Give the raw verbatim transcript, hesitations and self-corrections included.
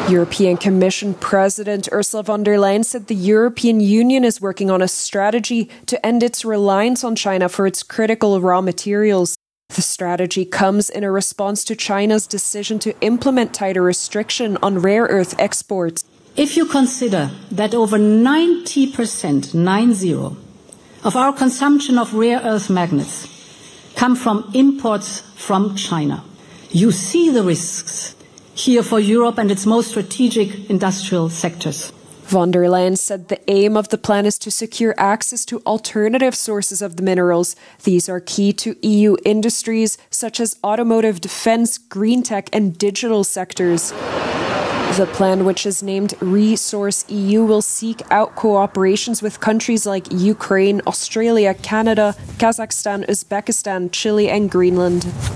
European Commission President Ursula von der Leyen said the European Union is working on a strategy to end its reliance on China for its critical raw materials. The strategy comes in a response to China's decision to implement tighter restriction on rare earth exports. If you consider that over ninety percent, nine zero, of our consumption of rare earth magnets come from imports from China, you see the risks here for Europe and its most strategic industrial sectors. Von der Leyen said the aim of the plan is to secure access to alternative sources of the minerals. These are key to E U industries such as automotive, defence, green tech and digital sectors. The plan, which is named Resource E U, will seek out cooperations with countries like Ukraine, Australia, Canada, Kazakhstan, Uzbekistan, Chile and Greenland.